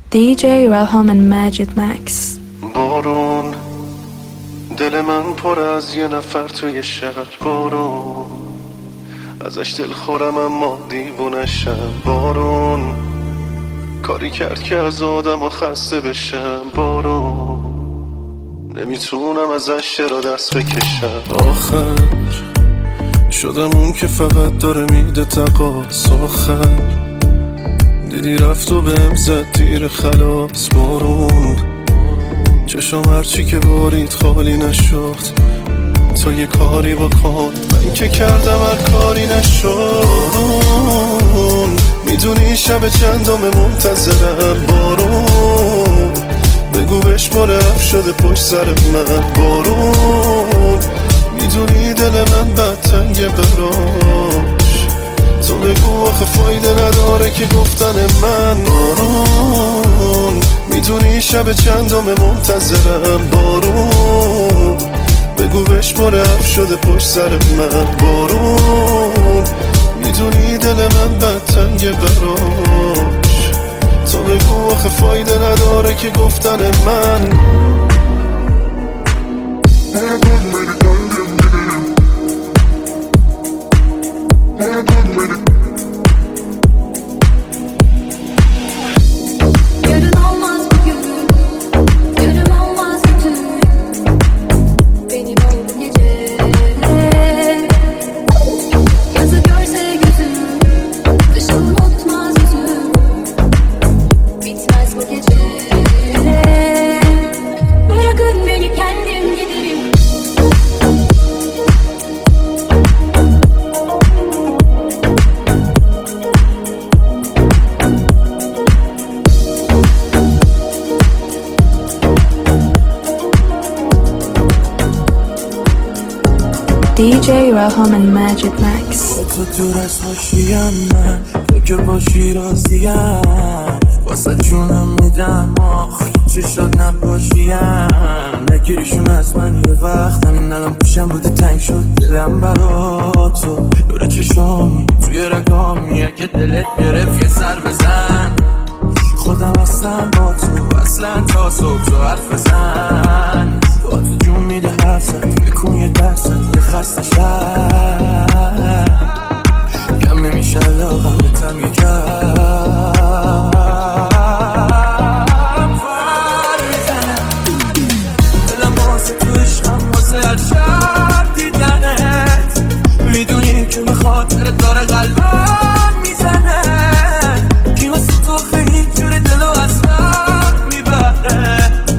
DJ Raham and Majid Max. بارون دل من پر از یه نفر توی شهر، بارون ازش دل خورم اما دیوونشم، بارون کاری کرد که از آدم خسته بشم، بارون نمیتونم ازش چرا دست بکشم. آخر شدم اون که فقط داره میده تقاص، آخر دیدی رفت و بهم زد تیر خلاص، بارون چشم هرچی که بارید خالی نشد، تو یه کاری بکن، من که کردم هر کاری نشد. بارون میدونی شب چندم منتظرم، بارون بگو بشماره اف شده پشت سر من، بارون میدونی دل من بد تنگه براش، تو بگو آخه فایده نداره که گفتن من. بارون میدونی شب چندم منتظرم، بارون بگو بشماره اف شده پشت سر من، بارون میدونی دل من بد تنگه براش، تو بگو آخه فایده نداره که گفتن من. DJ Raham and Majid Max. تو دور از حاشیم من فکر باشی راضیم، واسه جونم میدم آخ چشات نباشیم، نگیریشون از من یه وقت همین الان پیشم بوده تنگ شد دلم برا تو، دور چشامی توی رگامی اگه دلت گرفت یه سر بزن، خودم هستم با تو اصلا تا صبح تو حرف بزن، با تو جون میده حرفت بکن یه درست یه خسته شد کم نمیشه علاقم بتم یه کم فر میزنم دلم واسه تو عشقم واسه هر شب دیدنت، میدونی که به خاطرت داره قلبم میزنه، کی واسه تو خیلی جور دلو از من میبره،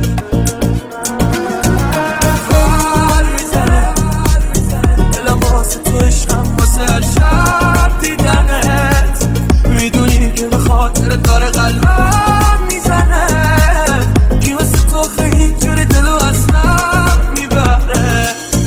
فر میزنه دلم واسه تو عشقم واسه هر شب دیدنت، میدونی که به خاطرت داره قلبم میزنه، کی واسه تو خیلی جور دلو از من میبره.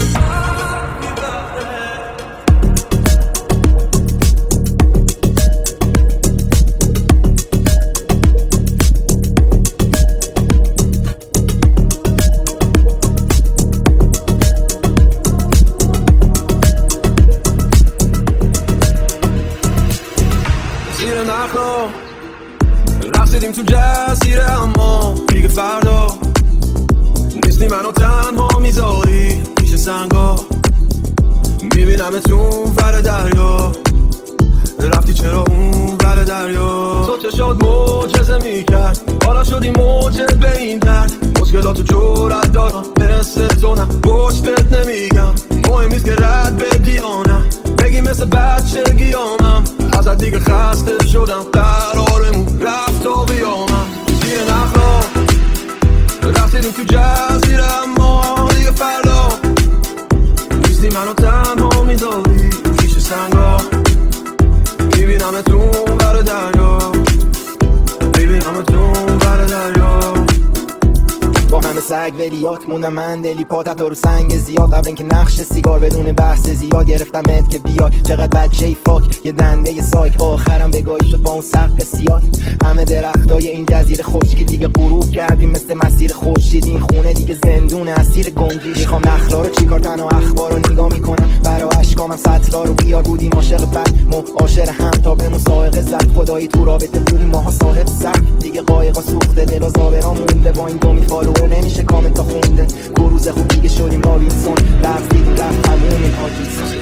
زیر نخلا رفتیم تو جزیره اما دیگه فردا نیستی منو تنها میذاری پیش سنگا، میبینمتون ور دریا، رفتی چرا اون ور دریا، تو چشات معجزه میکرد حالا شدی موجب به این درد، مشکلاتو جرأت دارم مثل تو نه پشت بهت نمیگم، مهم نیست که رد بدی آنم بگی مثل بچگیامم، ازت دیگه خسته شدم قرارمون رفت تا بیامم، زیر نخلا رفتیم تو جزیره اما دیگه فردا نیستی منو تنها میذاری پیش سنگا، میبینمتون ور دریا، میبینمتون ور دریا، با همه سگ ولیات موندم من دلی پاتت رو سنگ زیاد قبل اینکه نقش سیگار بدون بحث زیاد گرفتمت که بیای چقدر بچه‌ای فاک یه دنده سایک آخرم بگاهی شد با اون سقف سیاه همه درختای این جزیره خشکی دیگه غروب کردیم مثل مسیر خورشید این خونه دیگه زندون اسیر گنجی میخوام نخلا رو چیکار تنها اخبار رو نگاه میکنم برا اشکامم سطلا رو بیار بودیم عاشق بد معاشر هم تا به مسابقه زد خدایی تو رابطه بودیم ماها صاحب سر دیگه قایقا سوخته دل و زابرا مونده با این دومی فالو نمیشه کامنتا خونده گروز خوب دیگه شدیم رابینسون رفت دیدیم رفت تموم این پاکیزون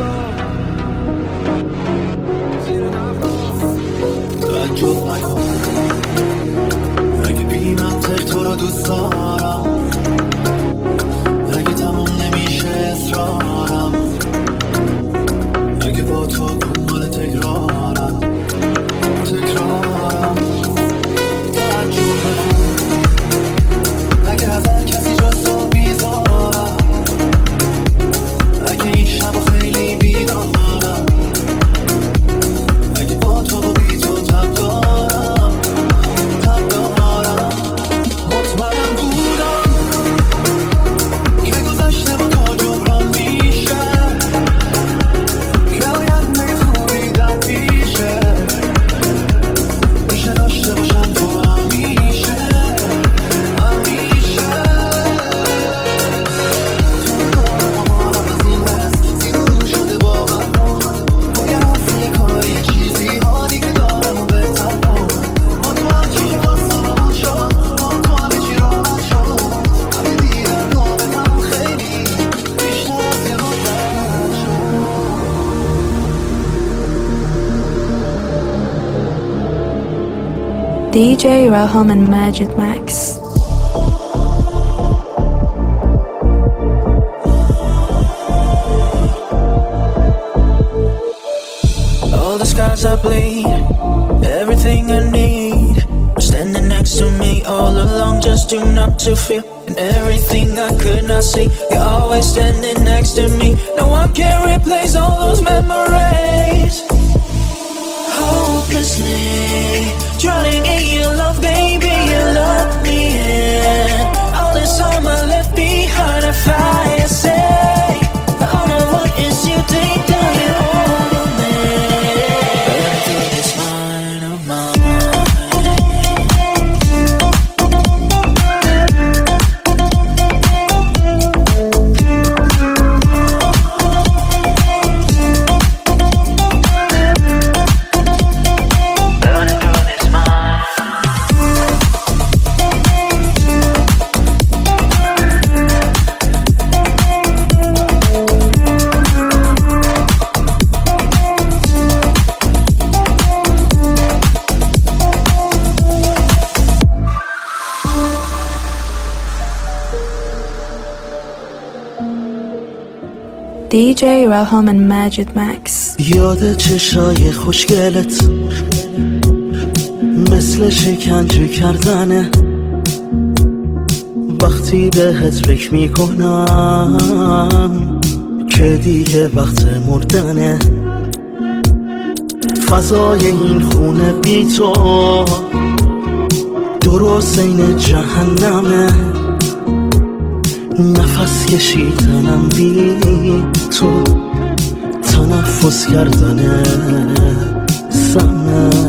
اگه بی منطق تو رو دوست دارم اگه تموم نمیشه اصرارم اگه با تو دنبال تکرارم اگه از هر کسی جز تو بیزارم اگه این شب خیلی بیدارم اگه با تو و بی تو تب دارم مطمئن بودم که گذشته با تو جبران میشه که باید خوبی در پیشه میشه داشته باشم تو همیشه همیشه از این دست زیرون شده باورم باید یه کار یه چیزی ها دیگه دارم و بهتر با تو هرچی که باستم شد با تو همه چی راحت شد همه دیدن نامتم خیلی بیشتر از یه مدت شد DJ Raham and Majid Max. All the skies are bleed, everything I need was standing next to me all along, just enough to feel. And everything I could not see, you're always standing next to me. No one can replace all those memories. Hopelessly drowning in your love, baby, you love me in all this time I left behind. If I say all my what is you think that you hold me, everything is mine, of mine. DJ Raham and Majid Max. یاد چشای خوشگلت مثل شکنجه کردنه وقتی بهت فکر میکنم که دیگه وقت مردنه فضای این خونه بی تو درست این جهنمه نفس کشیدنم بی تو تنفس کردنه سمه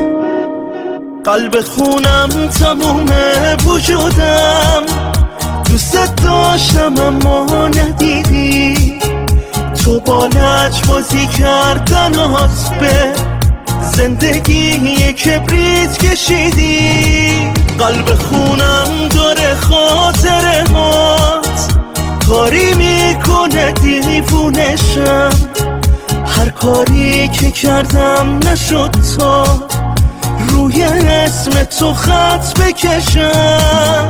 قلب خونم تمومه وجودم دوست داشتم اما ندیدی تو با لج بازی کردنات به زندگی کبریت کشیدی قلب خونم داره خاطره هات کاری میکنه دیوونشم هر کاری که کردم نشد تا روی اسم تو خط بکشم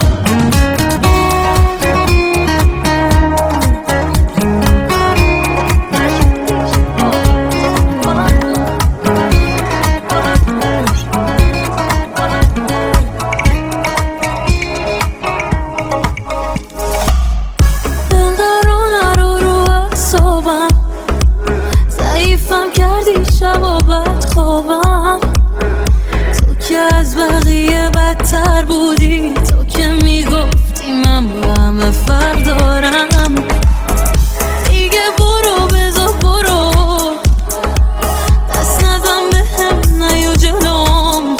شب و بد خوابم تو که از بقیه بدتر بودی تو که میگفتی من به فردارم. دیگه برو بذار برو، دست نزن به هم نیا جلوم.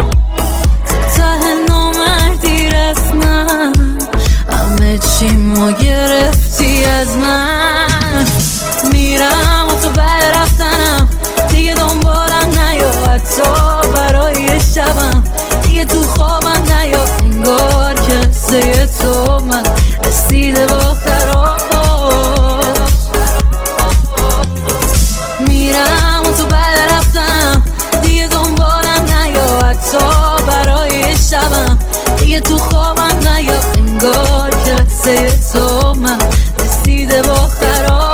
ته نامردی رسمم، همه چیمو گرفتی از من. میرم و تو بعد رفتنم، دیگه دنبالم نیا، حتی برای شبم دیگه تو خوابم نیا. انگار که سه تو من رسیده با خراش. میرم و تو بعد رفتنم، دیگه دنبالم نیا، حتی برای شبم دیگه تو خوابم نیا. انگار که سه تو من رسیده با خراش.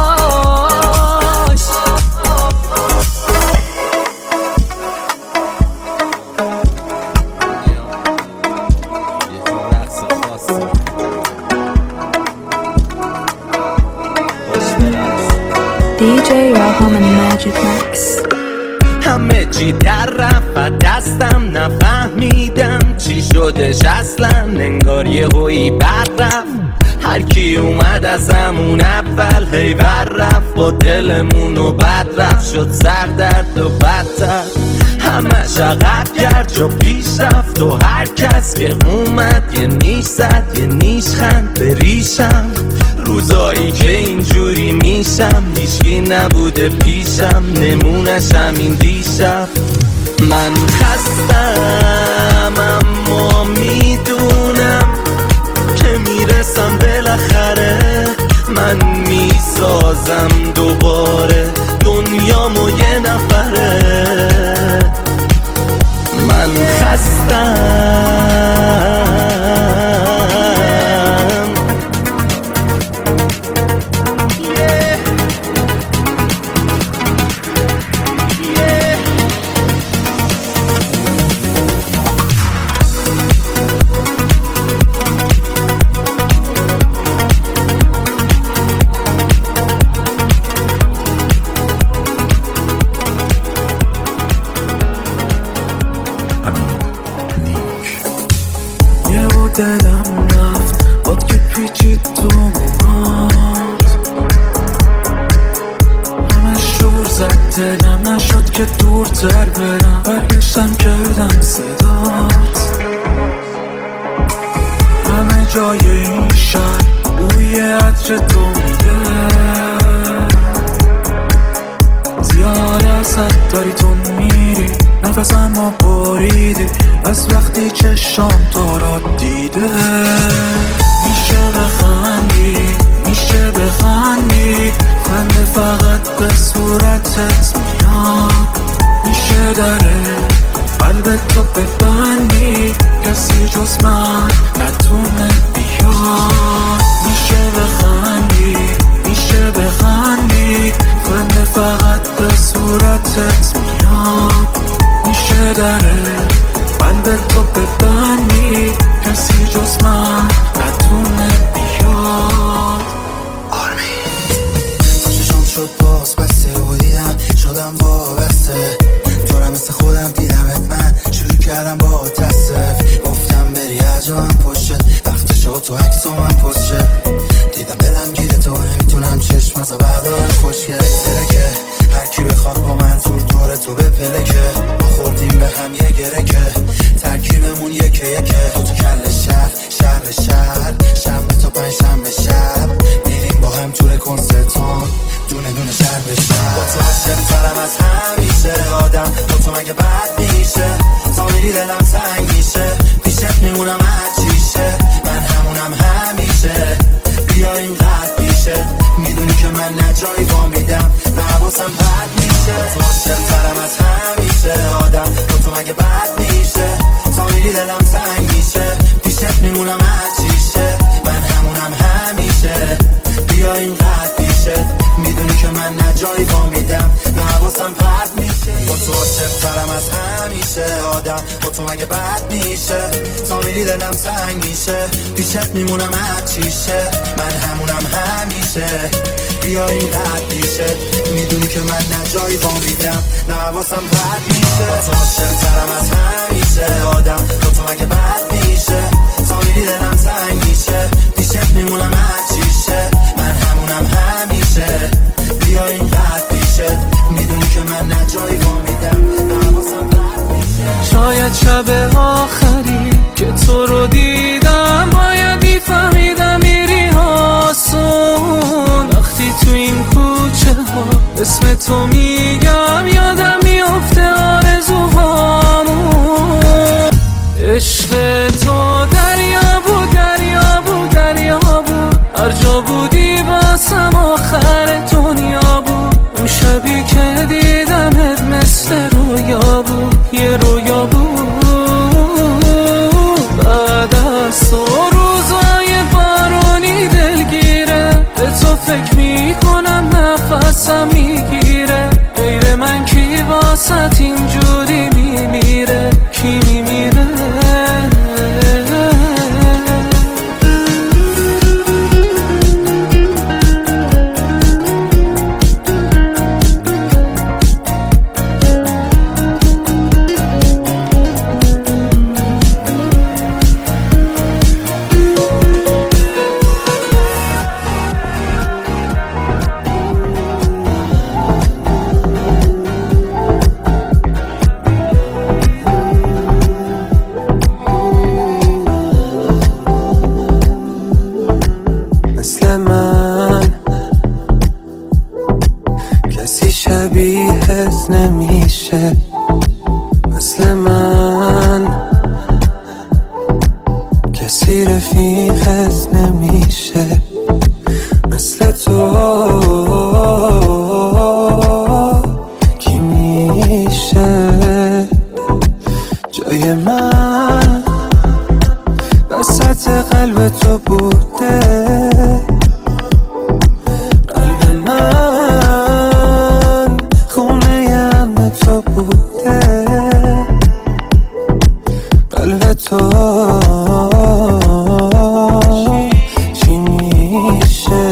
DJ Raham and Magic Max. همه چی در رفت دستم، نفهمیدم چی شدش اصلا. انگار یه هویی بر رفت، هر کی اومد از همون اول هی بر رفت. با دلمونو بد رفت، شد سر درد و بدتر. همش عقب کرد جا پیش رفت و هر کس که اومد یه نیش زد یه نیش خند به ریشم. روزایی که اینجوری میشم هیچکی نبوده پیشم، نمونش همین دیشب. من خستم اما میدونم که میرسم بالاخره. من میسازم دوباره دنیامو یه نفره. من خستم دلم رفت باد که پیچید تو موهات. همه شور زد دلم، نشد که دورتر برم. برگشتم کردم صدات. همه جای این شهر بوی عطر تو میده. زیاد ازت داری تو میری، نفسم ما بریدی از وقتی چشام تو را دیده. میشه بخندی میشه بخندی، خنده فقط به صورتت میاد. میشه داره قلبت تو ببندی، کسی جز من نتونه بیاد. میشه بخندی میشه بخندی، خنده فقط به صورتت میاد. میشه داره قلبت تو ببندی، کسی جز من نتونه بیاد. چشم شد باز بسته و دیدم شدم وابسته. تو را مثل خودم دیدمت، من شروع کردم با تصف. گفتم بری از جا من پشت، وقت شد تو عکس و من پست شد. دیدم دلم گیره تو، نمیتونم چشم ازا بردارم. خوشگله ترکه هر کی بخواد با من زور دور تو بپلکه. خوردیم به هم یه گرکه، ترکیبمون یکه یکه. تو کل شهر شنبه تا پنجشنبه شب میریم با هم توی کنسرتون، دونه دونه شهر به شهر. با تو عاشق‌ترم از همیشه، آدم با تو مگه بد میشه. تا میری دلم تنگ میشه، پیشت میمونم هرچیشه. من همونم همیشه، بیا اینقدر پیشه. میدونی که من نجایی با میدم، نه حواسم بد میشه. تو عاشق‌ترم از همیشه، آدم با تو مگه بد میشه. تا میری دلم تنگ میشه، پیشت میمونم هرچیشه. من همونم همیشه، بیا اینقدر پیشه. میدونی که من نجایی با میدم، نه حواسم پرد میشه. با تو عاشق‌ترم از همیشه، آدم با تو مگه بد میشه. تا میری دلم تنگ میشه، پیشت میمونم هرچیشه. من همونم همیشه، بیا اینقدر پیشه. میدونی که من نجایی با میدم، نه حواسم پرد میشه. با تو عاشق‌ترم از همیشه، آدم با تو مگه بد میشه. تا میری دلم تنگ میشه، پیشت شب آخری که تو رو دیدم باید میفهمیدم میری آسون. وقتی تو این کوچه ها اسم تو میگم یادم میفته آرزوهامون. عشق تو دریا بود دریا بود دریا بود، هر جا بودی واسم آخر دنیا بود. اون شبی که دیدمت مثل رویا بود، یه رویا بود. بعد از تو روزای بارونی دلگیره، به تو فکر میکنم نفسم میگیره. غیر من کی واسه اینجوری میمیره، کی میمیره؟ مثل من کسی شبیهت نمیشه، مثل من کسی رفیقت نمیشه، مثل تو کی میشه؟ جای من وسط قلب تو بوده، قلب من خونه امن تو بوده، قلب تو چی میشه؟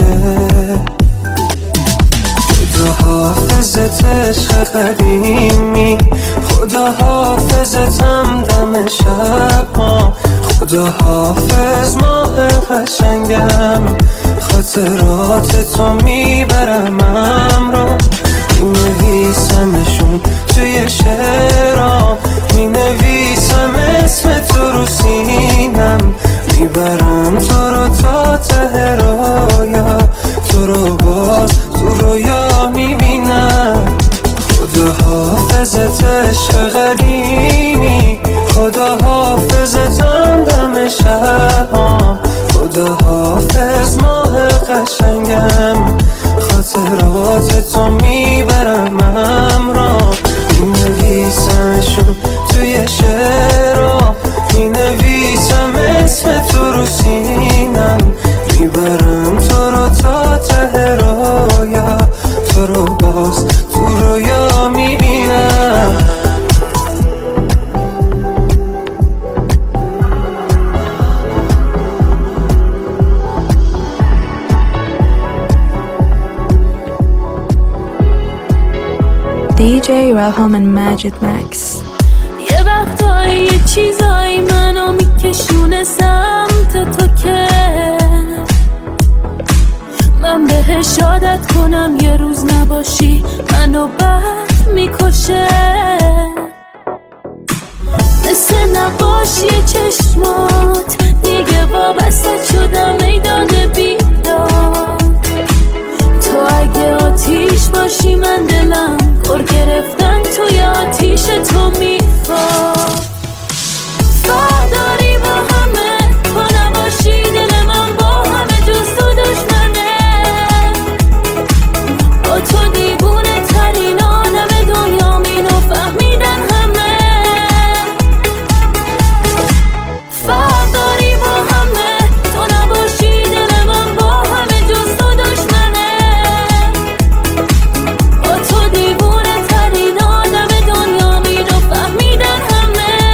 خدا حافظت عشق قدیمی، خدا حافظتم دم شب ها، خدا حافظ ماه قشنگم، خاطرات تو میبرم همراه. مینویسمشون توی شعرام، مینویسم اسم تو رو سینم، میبرم تو رو تا ته رویا، تو رو باز تو رویا میبینم. خدا حافظت عشق قدیمی، خدا حافظتم دم شبام، خدا حافظ ماه قشنگم، خاطرات تو میبرم همراه. مینویسمشون توی شعرها، مینویسم اسم تو رو سینم، میبرم تو رو تا ته رویا، تو رو باز تو رویا میبینم. DJ Relham and Majid Max. یه وقتایی یه چیزایی منو میکشونه سمت تو که من بهش عادت کنم، یه روز نباشی منو بد میکشه. مثل نقاشی چشمات دیگه وابسته شدم میدان بیدار. تو اگه آتیش باشی من دلم پر گرفتن توی آتیش تو میخواد. فرداری با همه تو نباشی، دل من با همه جز تو دشمنه. با تو دیوونه ترین آدم دنیا مینو فهمیدن همه. فرداری با همه تو نباشی، دل من با همه جز تو دشمنه. با تو دیوونه ترین آدم دنیا مینو فهمیدن همه.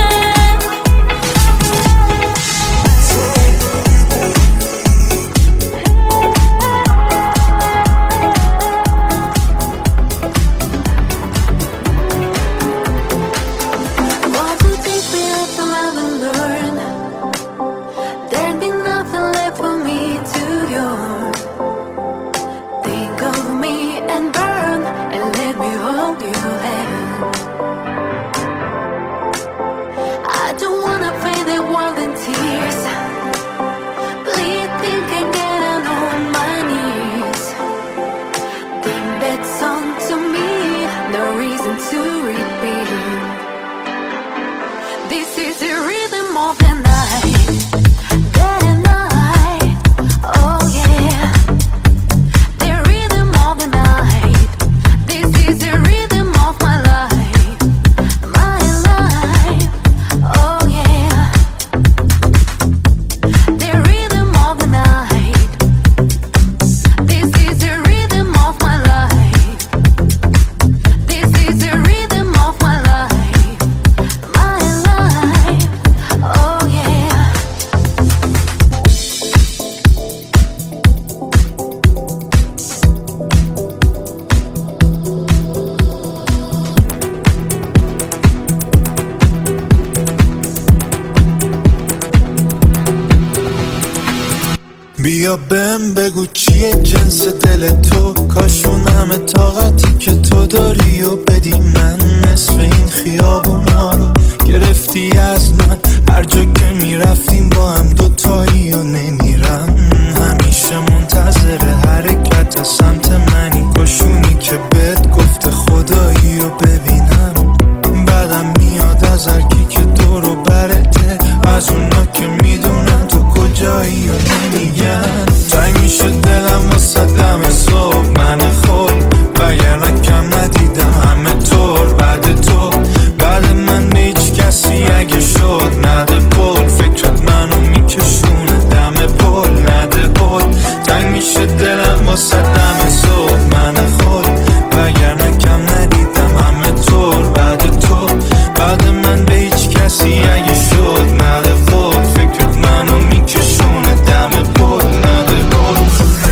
is the rhythm of the night, day and night. Oh yeah, the rhythm of the night. This is the rhythm of my life, my life. Oh yeah, the rhythm of the night. This is the rhythm of my life. This is the rhythm of my life, my life. Oh yeah. بیا بهم بگو چیه جنس دل تو، کاشون همه طاقتی که تو داری و بدی من. نصف این خیابونا رو گرفتی از من، هر جا که میرفتیم با هم دوتایی و نمیرم. همیشه منتظر حرکت از سمت منی، کاشونی که بهت گفته خدایی و ببینم. بعدم میاد از هرکی که دور و برته، از اونا که میدونن تو کجایی و نمیگن. تنگ میشه دلم واسه دم صبح من خود، وگرنه کم ندیدم همه طور بعد تو. بعد من به هیچ کسی اگه شد نده پول، فکرت منو میکشونه دم پول نده پول. تنگ میشه دلم واسه دم صبح من خود، وگرنه کم ندیدم همه طور بعد تو. بعد من به هیچ کسی اگه شد نده پول، فکرت منو میکشونه دم پول نده پول.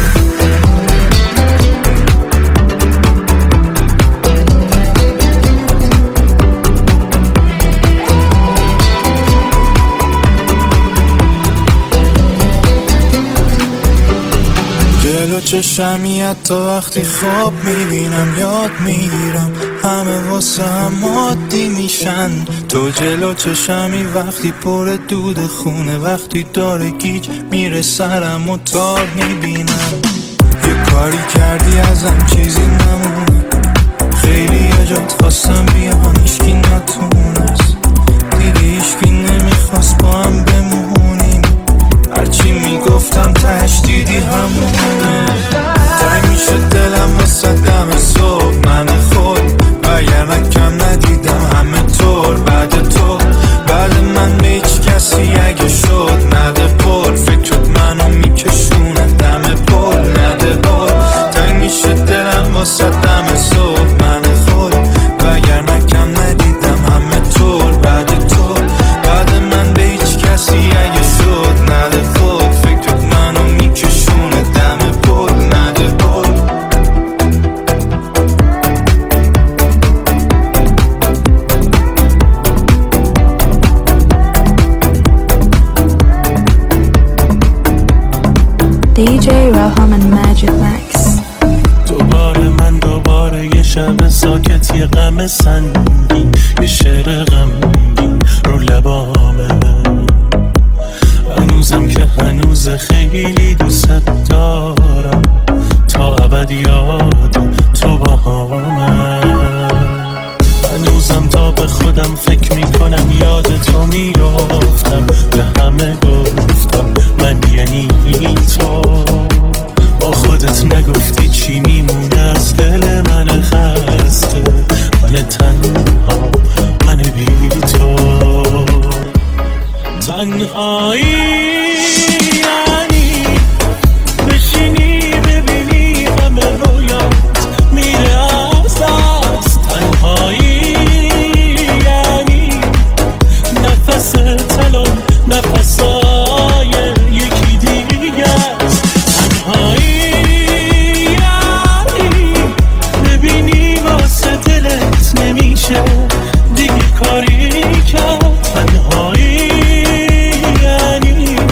جلو چشمی حتی وقتی خواب میبینم یاد میگیرم، همه واسه هم عادی میشن. تو جلو چشمی وقتی پر دود خونه، وقتی داره گیج میره سرم و تار میبینم. یه کاری کردی ازم چیزی نمونه، خیلی یه جات خواستم بیان هیچکی نتونست. دیدی هیچکی نمیخواست با هم بمونیم، هرچی میگفتم تهش دیدی همونه. تنگ میشه دلم واسه دم صبح من خود، وگرنه کم ندیدم همه طور بعد تو. بعد من به هیچ کسی اگه شد نده پول، فکرت منو میکشونه دم پول نده پول. تنگ میشه دلم واسه دم صبح من خود، وگرنه کم ندیدم همه طور بعد تو. بعد من به هیچ کسی اگه شد نده پول، فکرت منو میکشونه دم پول نده پول. DJ Raham and Magic Max. دوباره یه شب ساکت، یه غم سنگین، یه شعر غمگین رو لبامه. هنوزم که هنوز خیلی دوست دارم، تا ابد یاد تو باهامه. هنوزم تا به خودم فکر میکنم یاد تو میافتم، به همه گفتم من یعنی تو. با خودت نگفتی چی میمونه از دل من خسته، من تنها، من بی تو. تنهایی یعنی بشینی ببینی همه رویات میره از دست. تنهایی یعنی نفس تلون نفسای یکی دیگه است. تنهایی یعنی ببینی واسه دلت نمیشه دیگه کاری کرد. تنهایی یعنی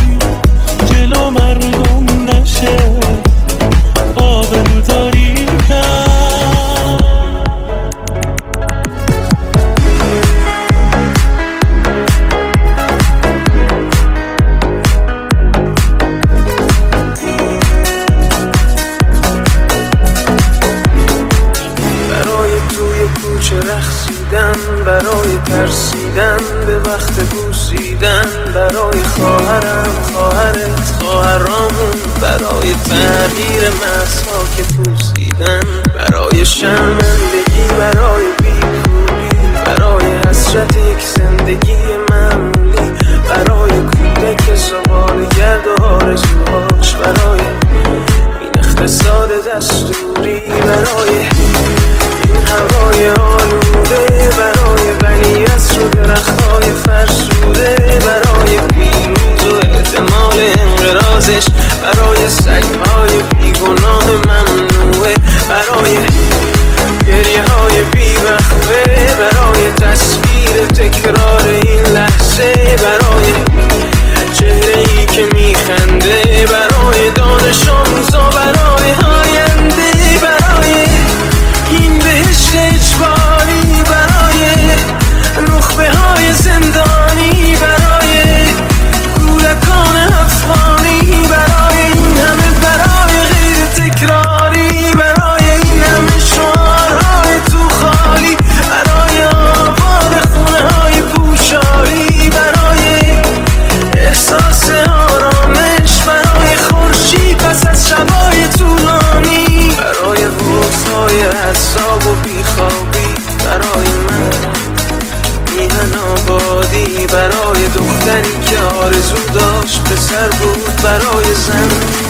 پوسیدن برای خواهرم، خواهرت، خواهرامون، برای تغییر مغزها که پوسیدن، برای شرمندگی، برای بی‌پولی، برای حسرت یک زندگی معمولی، برای کودک زباله‌گرد و آرزوهاش، برای این اقتصاد دستوری، برای این هوای آلوده، برای بنی‌اصر و درخت‌های فرسوده، برای پیروز و احتمال انقراضش، برای سگ‌های بیگناه ممنوعه، برای گریه‌های بی‌وقفه، برای تصویر تکرار این لحظه، برای چهره‌ای که میخنده، برای دانش آموزا، برای آینده، برای این بهشت اجباری، برای نخبه‌های زندانی، برای کودکان افغانی، برای این همه برای غیر تکراری، برای این همه شعارهای تو خالی، برای آباد خونه‌های پوشالی، برای احساس آرامش، برای خورشید پس از شبای طولانی، برای بغض‌های حساب و بیخوابی، برای من میهن آبادی، برای دختری که آرزو داشت پسر بود، برای زن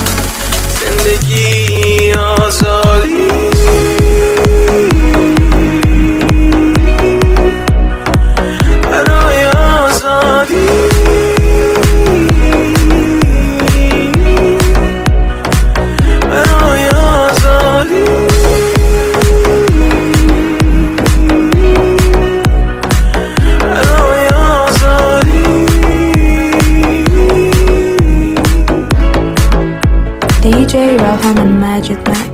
زندگی آزادی، برای آزادی، برای آزادی. DJ Rahman and Majid Max.